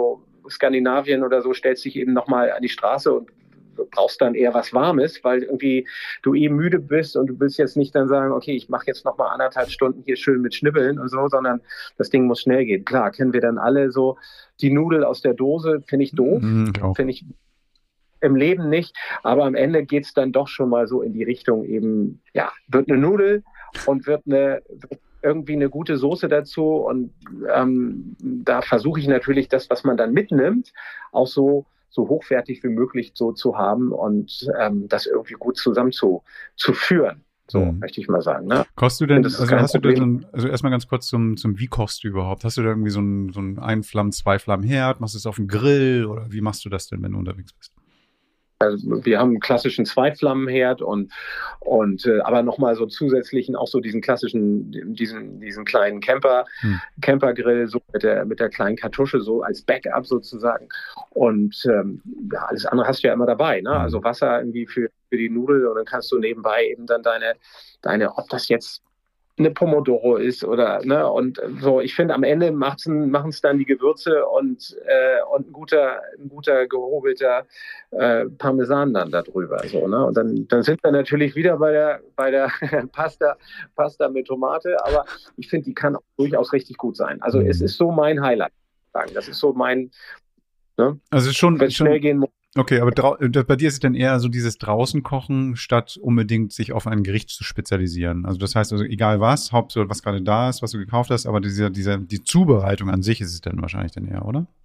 B: Skandinavien oder so, stellst dich eben nochmal an die Straße und brauchst dann eher was Warmes, weil irgendwie du eh müde bist und du willst jetzt nicht dann sagen, okay, ich mache jetzt nochmal anderthalb Stunden hier schön mit Schnibbeln und so, sondern das Ding muss schnell gehen. Klar, kennen wir dann alle so die Nudel aus der Dose, finde ich doof,
C: Mhm, auch.
B: finde ich im Leben nicht, aber am Ende geht's dann doch schon mal so in die Richtung eben, ja, wird eine Nudel und wird eine wird irgendwie eine gute Soße dazu und ähm, da versuche ich natürlich das, was man dann mitnimmt, auch so so hochwertig wie möglich so zu haben und ähm, das irgendwie gut zusammen zu, zu führen. So
C: Mhm.
B: möchte ich mal sagen. Ne?
C: Kostet du denn,
B: Das ist
C: also
B: kein
C: hast du da so
B: Problem.
C: ein, also erstmal ganz kurz zum, zum, wie kochst du überhaupt? Hast du da irgendwie so ein, so ein Ein-Flammen-, Zwei-Flammen-Herd? Machst du es auf dem Grill oder wie machst du das denn, wenn du unterwegs bist?
B: Also wir haben einen klassischen Zweiflammenherd und, und äh, aber nochmal so zusätzlichen, auch so diesen klassischen, diesen, diesen kleinen Camper,
C: Hm.
B: Campergrill, so mit der, mit der kleinen Kartusche, so als Backup sozusagen. Und ähm, ja, alles andere hast du ja immer dabei, ne?
C: Mhm.
B: Also Wasser irgendwie für, für die Nudel und dann kannst du nebenbei eben dann deine, deine, ob das jetzt eine Pomodoro ist oder ne und so. Ich finde, am Ende machen es dann die Gewürze und äh, und ein guter ein guter gehobelter äh, Parmesan dann da drüber so ne und dann dann sind wir natürlich wieder bei der bei der Pasta Pasta mit Tomate, aber ich finde, die kann auch durchaus richtig gut sein. Also
C: Mhm.
B: es ist so mein Highlight, sagen. Das ist so mein, ne,
C: Also es ist schon,
B: wenn es
C: schon
B: schnell gehen muss.
C: okay, aber drau das- bei dir ist es dann eher so dieses draußen kochen, statt unbedingt sich auf ein Gericht zu spezialisieren. Also das heißt also, egal was, Hauptsache was gerade da ist, was du gekauft hast, aber diese, diese, die Zubereitung an sich ist es dann wahrscheinlich dann eher, oder?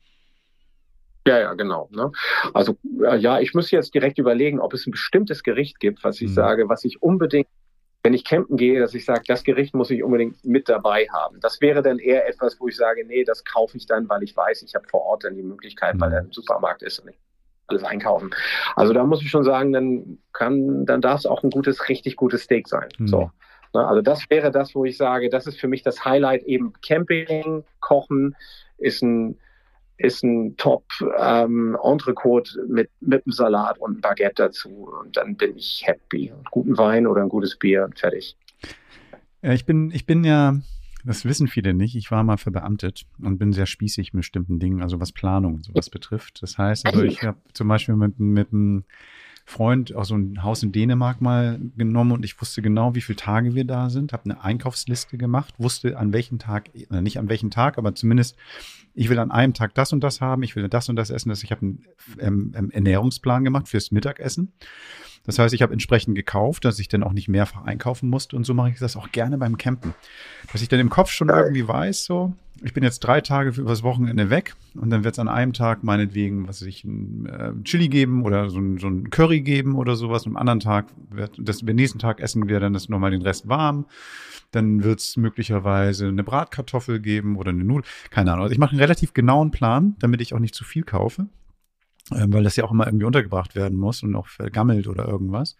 B: Ja, ja, genau. Ne? Also äh, ja, ich muss jetzt direkt überlegen, ob es ein bestimmtes Gericht gibt, was ich
C: Mhm.
B: sage, was ich unbedingt, wenn ich campen gehe, dass ich sage, das Gericht muss ich unbedingt mit dabei haben. Das wäre dann eher etwas, wo ich sage, nee, das kaufe ich dann, weil ich weiß, ich habe vor Ort dann die Möglichkeit,
C: Mhm.
B: weil er im Supermarkt ist und ich alles einkaufen. Also da muss ich schon sagen, dann kann, dann darf es auch ein gutes, richtig gutes Steak sein.
C: Mhm.
B: So. Ne, also das wäre das, wo ich sage, das ist für mich das Highlight, eben Camping, Kochen ist ein ist ein Top ähm, Entrecote mit, mit einem Salat und einem Baguette dazu und dann bin ich happy. Und guten Wein oder ein gutes Bier und fertig.
C: Ja, ich bin, ich bin ja, das wissen viele nicht, ich war mal verbeamtet und bin sehr spießig mit bestimmten Dingen, also was Planung und sowas betrifft. Das heißt, also ich habe zum Beispiel mit, mit einem Freund auch so ein Haus in Dänemark mal genommen und ich wusste genau, wie viele Tage wir da sind, habe eine Einkaufsliste gemacht, wusste an welchem Tag, äh, nicht an welchem Tag, aber zumindest, ich will an einem Tag das und das haben, ich will das und das essen. Das, ich habe einen ähm, ähm, Ernährungsplan gemacht fürs Mittagessen. Das heißt, ich habe entsprechend gekauft, dass ich dann auch nicht mehrfach einkaufen musste und so mache ich das auch gerne beim Campen. Dass ich dann im Kopf schon irgendwie weiß, so, ich bin jetzt drei Tage für das Wochenende weg und dann wird es an einem Tag meinetwegen, was weiß ich, ein äh, Chili geben oder so ein, so ein Curry geben oder sowas. Und am anderen Tag wird, das, den nächsten Tag essen wir dann das nochmal den Rest warm. Dann wird es möglicherweise eine Bratkartoffel geben oder eine Nudel. Keine Ahnung. Also ich mache einen relativ genauen Plan, damit ich auch nicht zu viel kaufe. Ähm, weil das ja auch immer irgendwie untergebracht werden muss und auch vergammelt oder irgendwas.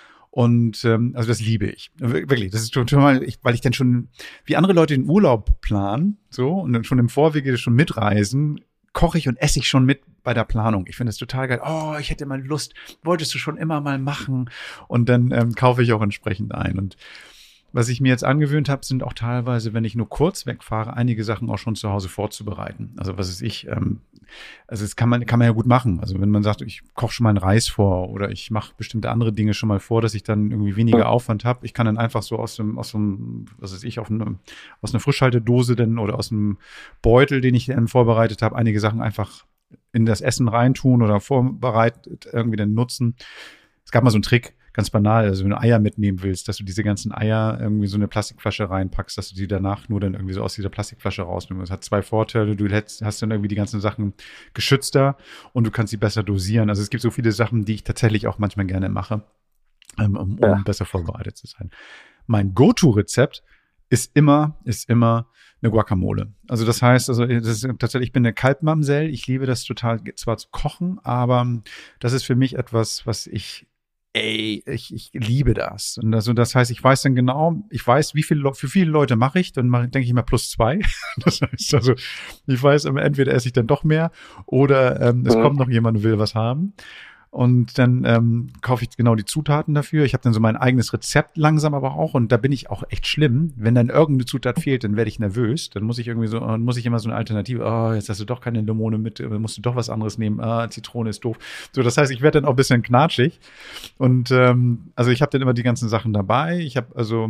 C: Und ähm, also das liebe ich. Wir- Wirklich, das ist schon schon mal, ich, weil ich dann schon, wie andere Leute den Urlaub planen, so, und dann schon im Vorwege schon mitreisen, koche ich und esse ich schon mit bei der Planung. Ich finde das total geil. Oh, ich hätte mal Lust, wolltest du schon immer mal machen. Und dann ähm, kaufe ich auch entsprechend ein. Und was ich mir jetzt angewöhnt habe, sind auch teilweise, wenn ich nur kurz wegfahre, einige Sachen auch schon zu Hause vorzubereiten. Also was ist ich, ähm, also das kann man, kann man ja gut machen. Also wenn man sagt, ich koche schon mal einen Reis vor oder ich mache bestimmte andere Dinge schon mal vor, dass ich dann irgendwie weniger Aufwand habe. Ich kann dann einfach so aus dem, aus dem, was weiß ich, auf einem, aus einer Frischhaltedose denn oder aus einem Beutel, den ich dann vorbereitet habe, einige Sachen einfach in das Essen reintun oder vorbereitet irgendwie dann nutzen. Es gab mal so einen Trick, ganz banal, also wenn du Eier mitnehmen willst, dass du diese ganzen Eier irgendwie so eine Plastikflasche reinpackst, dass du die danach nur dann irgendwie so aus dieser Plastikflasche rausnimmst. Das hat zwei Vorteile. Du hast, hast dann irgendwie die ganzen Sachen geschützter und du kannst sie besser dosieren. Also es gibt so viele Sachen, die ich tatsächlich auch manchmal gerne mache, ähm, um, um
B: Ja.
C: besser vorbereitet zu sein. Mein Go-To-Rezept ist immer, ist immer eine Guacamole. Also das heißt, also das ist tatsächlich, ich bin eine Kalbmamsell. Ich liebe das total, zwar zu kochen, aber das ist für mich etwas, was ich Ey, ich, ich liebe das. Und also das heißt, ich weiß dann genau, ich weiß, wie viele, für viele Leute mache ich, dann mache, denke ich immer plus zwei. Das heißt also, ich weiß, entweder esse ich dann doch mehr oder ähm, es
B: Mhm.
C: kommt noch jemand und will was haben. Und dann ähm, kaufe ich genau die Zutaten dafür. Ich habe dann so mein eigenes Rezept langsam aber auch. Und da bin ich auch echt schlimm. Wenn dann irgendeine Zutat fehlt, dann werde ich nervös. Dann muss ich irgendwie so, dann muss ich immer so eine Alternative. Oh, jetzt hast du doch keine Limone mit, dann musst du doch was anderes nehmen. Ah, Zitrone ist doof. So, das heißt, ich werde dann auch ein bisschen knatschig. Und ähm, also ich habe dann immer die ganzen Sachen dabei. Ich habe also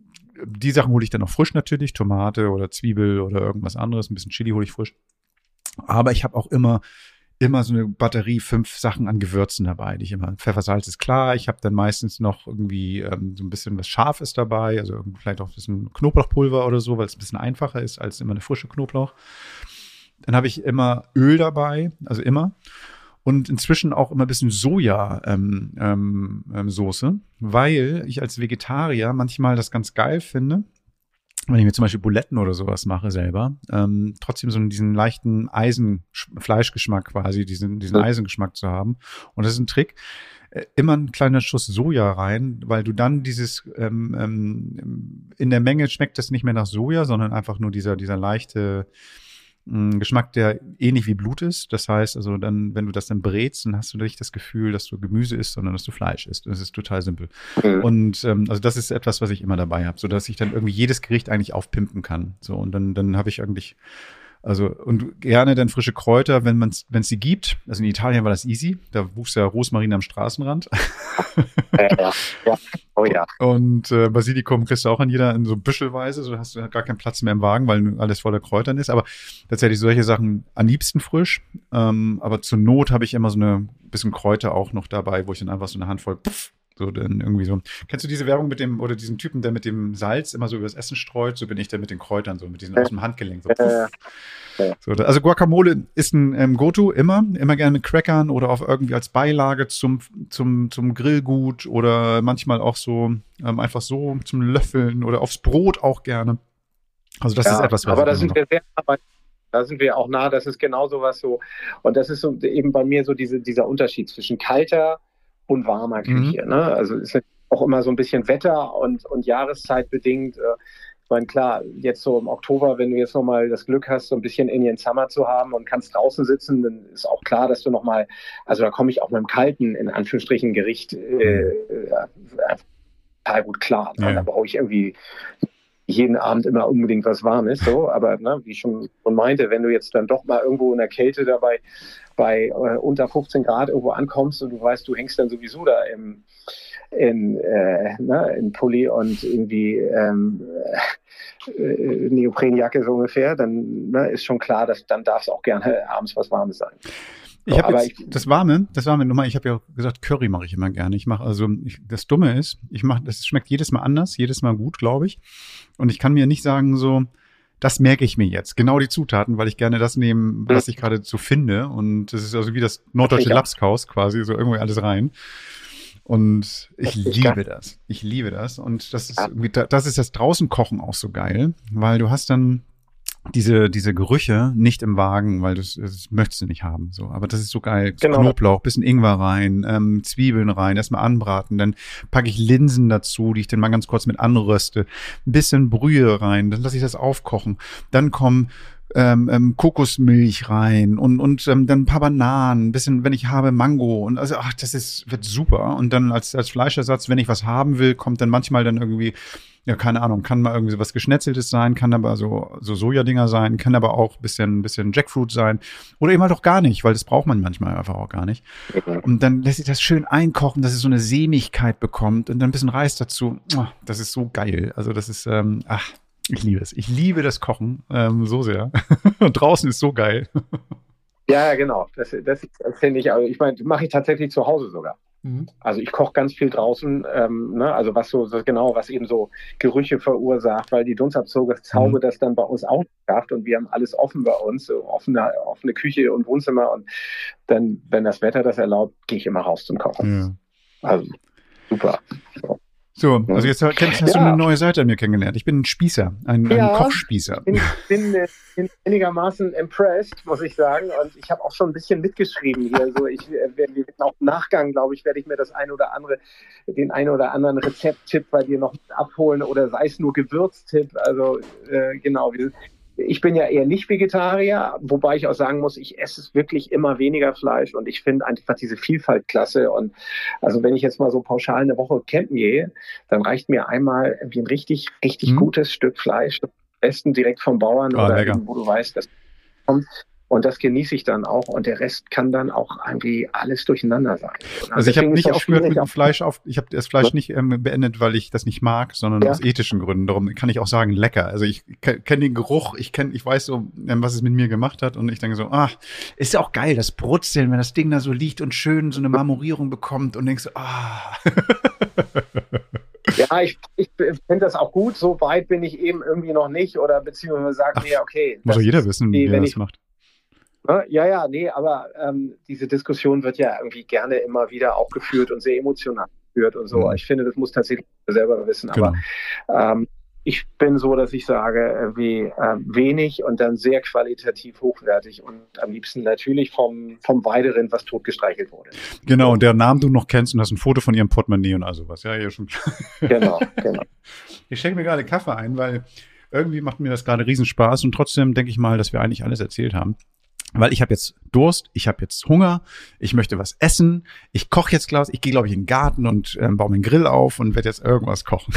C: die Sachen hole ich dann auch frisch natürlich. Tomate oder Zwiebel oder irgendwas anderes. Ein bisschen Chili hole ich frisch. Aber ich habe auch immer immer so eine Batterie, fünf Sachen an Gewürzen dabei, die ich immer, Pfeffer, Salz ist klar, ich habe dann meistens noch irgendwie ähm, so ein bisschen was Scharfes dabei, also vielleicht auch ein bisschen Knoblauchpulver oder so, weil es ein bisschen einfacher ist als immer eine frische Knoblauch. Dann habe ich immer Öl dabei, also immer. Und inzwischen auch immer ein bisschen Soja ähm, ähm, ähm, Soße, weil ich als Vegetarier manchmal das ganz geil finde, wenn ich mir zum Beispiel Buletten oder sowas mache selber, ähm, trotzdem so diesen leichten Eisen-Fleischgeschmack quasi, diesen, diesen Eisengeschmack zu haben. Und das ist ein Trick. Äh, immer ein kleiner Schuss Soja rein, weil du dann dieses, ähm, ähm, in der Menge schmeckt das nicht mehr nach Soja, sondern einfach nur dieser, dieser leichte mh, Geschmack, der ähnlich wie Blut ist. Das heißt also dann, wenn du das dann brätst, dann hast du nicht das Gefühl, dass du Gemüse isst, sondern dass du Fleisch isst. Das ist total simpel. Mhm. Und ähm, also das ist etwas, was ich immer dabei habe, sodass ich dann irgendwie jedes Gericht eigentlich aufpimpen kann. So, und dann, dann habe ich eigentlich, also, und gerne dann frische Kräuter, wenn man wenn es sie gibt. Also in Italien war das easy. Da wuchs ja Rosmarin am Straßenrand.
B: Ja, ja, ja. Oh ja.
C: Und äh, Basilikum kriegst du auch an jeder in so büschelweise, so hast du gar keinen Platz mehr im Wagen, weil alles voller Kräutern ist. Aber tatsächlich solche Sachen am liebsten frisch. Ähm, aber zur Not habe ich immer so eine bisschen Kräuter auch noch dabei, wo ich dann einfach so eine Handvoll puff, so dann irgendwie so. Kennst du diese Werbung mit dem, oder diesen Typen, der mit dem Salz immer so übers Essen streut? So bin ich der mit den Kräutern, so mit diesen aus dem Handgelenk. So,
B: Ja, ja.
C: so, also Guacamole ist ein ähm, Go-To, immer, immer gerne mit Crackern oder auch irgendwie als Beilage zum, zum, zum Grillgut oder manchmal auch so, ähm, einfach so zum Löffeln oder aufs Brot auch gerne. Also das
B: Ja,
C: ist etwas, was
B: aber
C: ich
B: da
C: immer
B: sind
C: noch-
B: wir sehr nah bei, da sind wir auch nah, das ist genau sowas so. Und das ist so eben bei mir so diese, dieser Unterschied zwischen kalter und warmer Küche. Ne? Also ist auch immer so ein bisschen Wetter- und, und Jahreszeit bedingt. Äh, Ich meine, klar, jetzt so im Oktober, wenn du jetzt nochmal das Glück hast, so ein bisschen Indian Summer zu haben und kannst draußen sitzen, dann ist auch klar, dass du nochmal, also da komme ich auch mit dem kalten, in Anführungsstrichen, Gericht äh, äh, total gut klar. Ne?
C: Ja.
B: Da brauche ich irgendwie jeden Abend immer unbedingt was Warmes, so, aber ne, wie ich schon, schon meinte, wenn du jetzt dann doch mal irgendwo in der Kälte dabei bei äh, unter fünfzehn Grad irgendwo ankommst und du weißt, du hängst dann sowieso da im in, äh, ne, in Pulli und irgendwie ähm, äh, Neoprenjacke so ungefähr, dann ne, ist schon klar, dass dann darf es auch gerne abends was Warmes sein.
C: Ich
B: So,
C: habe
B: aber
C: jetzt das Warme, das Warme nochmal, ich habe ja auch gesagt, Curry mache ich immer gerne. Ich mache also, ich, das Dumme ist, ich mache, das schmeckt jedes Mal anders, jedes Mal gut, glaube ich. Und ich kann mir nicht sagen so, das merke ich mir jetzt, genau die Zutaten, weil ich gerne das nehme, was ich gerade so finde. Und das ist also wie das norddeutsche
B: Ich auch.
C: Lapskaus quasi, so irgendwie alles rein. Und ich
B: Das ist
C: liebe
B: geil.
C: das. Ich liebe das. Und das ist
B: Ja.
C: irgendwie, da- das ist das Draußenkochen auch so geil, weil du hast dann diese, diese Gerüche nicht im Wagen, weil das, das möchtest du nicht haben. So, aber das ist so geil. So
B: Genau.
C: Knoblauch, bisschen Ingwer rein, ähm, Zwiebeln rein, erstmal anbraten, dann packe ich Linsen dazu, die ich dann mal ganz kurz mit anröste, ein bisschen Brühe rein, dann lasse ich das aufkochen, dann kommen ähm, ähm, Kokosmilch rein und und ähm, dann ein paar Bananen, ein bisschen, wenn ich habe, Mango und also ach, das ist wird super. Und dann als als Fleischersatz, wenn ich was haben will, kommt dann manchmal dann irgendwie, ja, keine Ahnung, kann mal irgendwie so was Geschnetzeltes sein, kann aber so, so Sojadinger sein, kann aber auch ein bisschen, ein bisschen Jackfruit sein. Oder eben halt auch gar nicht, weil das braucht man manchmal einfach auch gar nicht. Und dann lässt sich das schön einkochen, dass es so eine Sämigkeit bekommt und dann ein bisschen Reis dazu. Oh, das ist so geil. Also das ist, ähm, ach, ich liebe es. Ich liebe das Kochen ähm, so sehr. Und draußen ist so geil.
B: Ja, ja, genau. Das, das, das finde ich, also ich meine, mache ich tatsächlich zu Hause sogar. Also ich koche ganz viel draußen, ähm, ne? Also was so, so genau, was eben so Gerüche verursacht, weil die Dunstabzauge
C: Mhm.
B: das dann bei uns auch schafft und wir haben alles offen bei uns, so offene, offene Küche und Wohnzimmer und dann, wenn das Wetter das erlaubt, gehe ich immer raus zum Kochen.
C: Ja.
B: Also super.
C: So, also jetzt kennst, hast du
B: Ja.
C: eine neue Seite an mir kennengelernt. Ich bin ein Spießer, ein, ein
B: Ja.
C: Kochspießer.
B: Ich bin, äh, bin einigermaßen impressed, muss ich sagen. Und ich habe auch schon ein bisschen mitgeschrieben hier. So, ich äh, werde wir werden auch im Nachgang, glaube ich, werde ich mir das ein oder andere, den einen oder anderen Rezepttipp bei dir noch abholen oder sei es nur Gewürztipp. Also äh, genau, wir, ich bin ja eher nicht Vegetarier, wobei ich auch sagen muss, ich esse wirklich immer weniger Fleisch und ich finde einfach diese Vielfalt klasse. Und also wenn ich jetzt mal so pauschal eine Woche campen gehe, dann reicht mir einmal wie ein richtig, richtig
C: Mhm.
B: gutes Stück Fleisch, am besten direkt vom Bauern
C: Ah,
B: oder
C: lecker.
B: eben, wo du weißt, das kommt. Und das genieße ich dann auch. Und der Rest kann dann auch irgendwie alles durcheinander sein.
C: Also ich habe
B: Deswegen ist
C: nicht
B: das
C: aufgehört
B: schwierig,
C: mit dem
B: auch-
C: Fleisch auf, ich habe das Fleisch
B: Ja.
C: nicht ähm, beendet, weil ich das nicht mag, sondern
B: Ja.
C: aus ethischen Gründen. Darum kann ich auch sagen, lecker. Also ich kenne den Geruch, ich kenne, ich weiß so, ähm, was es mit mir gemacht hat und ich denke so, ah, ist ja auch geil, das Brutzeln, wenn das Ding da so liegt und schön so eine Marmorierung bekommt und denkst so, ah.
B: Ja, ich, ich finde das auch gut. So weit bin ich eben irgendwie noch nicht. Oder beziehungsweise sagen mir, okay.
C: Muss
B: das
C: doch jeder
B: ist
C: wissen,
B: wie
C: wie er
B: wenn
C: das
B: ich
C: macht.
B: Ne? Ja, ja, nee, aber ähm, diese Diskussion wird ja irgendwie gerne immer wieder auch geführt und sehr emotional geführt und so.
C: Mhm.
B: Ich finde, das muss tatsächlich selber wissen.
C: Genau.
B: Aber ähm, ich bin so, dass ich sage, irgendwie äh, wenig und dann sehr qualitativ hochwertig und am liebsten natürlich vom, vom Weiderind, was totgestreichelt wurde.
C: Genau, und deren Namen du noch kennst und hast ein Foto von ihrem Portemonnaie und all sowas. Ja, hier schon klar.
B: Genau, genau.
C: Ich schenke mir gerade Kaffee ein, weil irgendwie macht mir das gerade riesen Spaß und trotzdem denke ich mal, dass wir eigentlich alles erzählt haben. Weil ich habe jetzt Durst, ich habe jetzt Hunger, ich möchte was essen, ich koche jetzt, glaube ich, ich gehe, glaube ich, in den Garten und ähm, baue mir einen Grill auf und werde jetzt irgendwas kochen.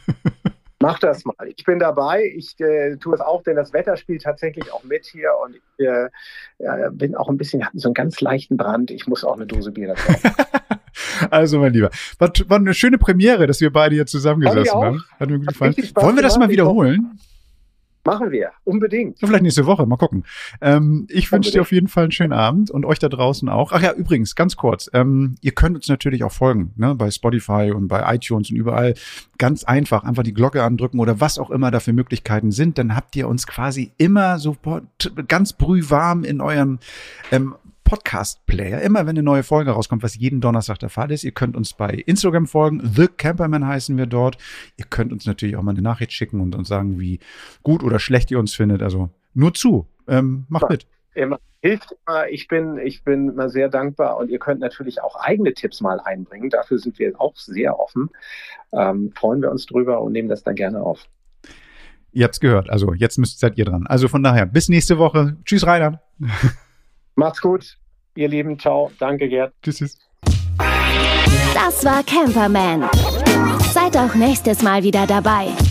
B: Mach das mal. Ich bin dabei. Ich äh, tue es auch, denn das Wetter spielt tatsächlich auch mit hier und ich äh, ja, bin auch ein bisschen, hatte so einen ganz leichten Brand. Ich muss auch eine Dose Bier dazu haben.
C: Also, mein Lieber, war, war eine schöne Premiere, dass wir beide hier zusammengesessen
B: Fand ich auch.
C: haben. Hat mir gut
B: Hat
C: gefallen.
B: richtig Spaß
C: Wollen wir das
B: gemacht.
C: mal
B: Ich
C: wiederholen?
B: Machen wir. Unbedingt.
C: Ja, vielleicht nächste Woche, mal gucken. Ähm, ich wünsche dir
B: Unbedingt.
C: auf jeden Fall einen schönen Abend und euch da draußen auch. Ach ja, übrigens, ganz kurz, ähm, ihr könnt uns natürlich auch folgen, ne, bei Spotify und bei iTunes und überall. Ganz einfach, einfach die Glocke andrücken oder was auch immer da für Möglichkeiten sind. Dann habt ihr uns quasi immer so ganz brühwarm in eurem ähm, Podcast-Player. Immer wenn eine neue Folge rauskommt, was jeden Donnerstag der Fall ist. Ihr könnt uns bei Instagram folgen. The Camperman heißen wir dort. Ihr könnt uns natürlich auch mal eine Nachricht schicken und uns sagen, wie gut oder schlecht ihr uns findet. Also nur zu. Ähm, macht mit.
B: Immer. Hilft immer. Ich bin, ich bin immer sehr dankbar und ihr könnt natürlich auch eigene Tipps mal einbringen. Dafür sind wir auch sehr offen. Ähm, freuen wir uns drüber und nehmen das dann gerne auf.
C: Ihr habt's gehört. Also jetzt müsst, seid ihr dran. Also von daher, bis nächste Woche. Tschüss, Rainer.
B: Macht's gut, ihr Lieben. Ciao. Danke, Gerd.
C: Tschüss, tschüss.
D: Das war Camperman. Seid auch nächstes Mal wieder dabei.